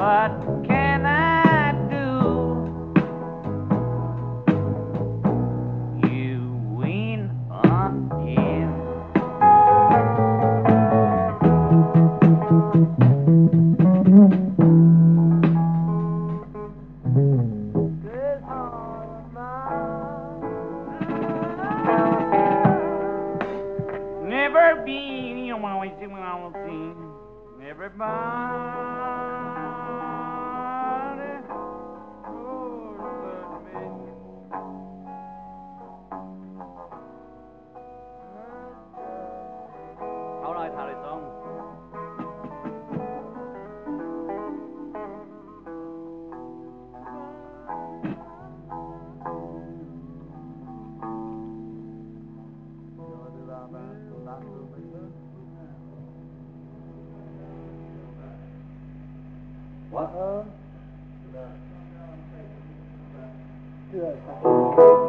What can I do? You win again. Never been, you always do what I want to see. Everybody, oh, but me. All right, Harrison. What?